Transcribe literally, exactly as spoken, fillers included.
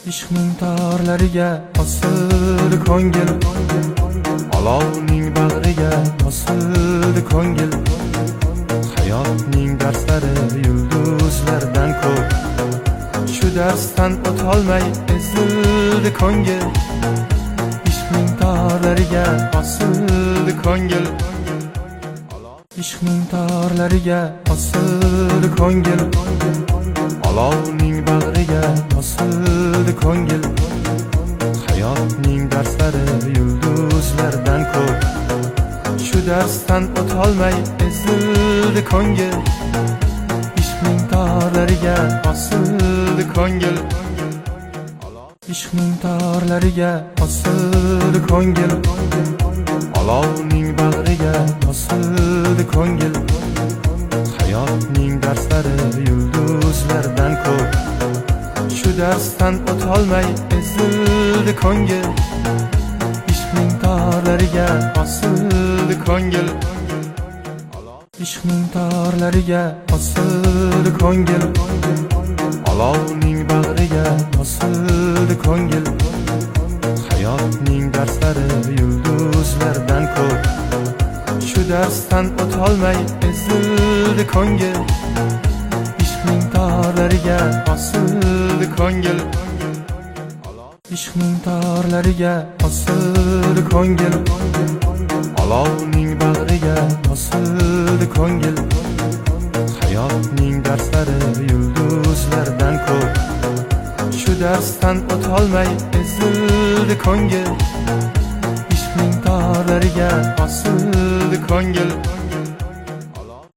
Ishqning torlariga osildi ko'ngil, olovning bag'riga osildi ko'ngil. Hayotning darslari yulduzlardan ko'p, shu darsdan o'tolmay ezildi ko'ngil. Ishqning torlariga osildi ko'ngil, ishqning torlariga osildi ko'ngil, olovning bag'riga osildi ko'ngil. Hayotning darslari yulduzlardan ko'p, shu darsdan o'tolmay ezildi ko'ngil. Ishqning torlariga osildi ko'ngil, ishqning torlariga osildi ko'ngil, olovning bag'riga osildi ko'ngil. Hayotning darslari yulduzlardan ko'p, shu darsdan o'tolmay ezildi ko'ngil. Ishqning torlariga osildi ko'ngil, ishqning torlariga osildi ko'ngil, olovning bag'riga osildi ko'ngil. Hayotning darslari yulduzlardan ko'p, shu darsdan o'tolmay ezildi ko'ngil. Ishqning torlariga osildi ko'ngil, ishqning torlariga osildi ko'ngil, olovning bag'riga osildi ko'ngil. Hayotning darslari yulduzlardan ko'p, shu darsdan o'tolmay ezildi ko'ngil. Ishqning torlariga osildi ko'ngil.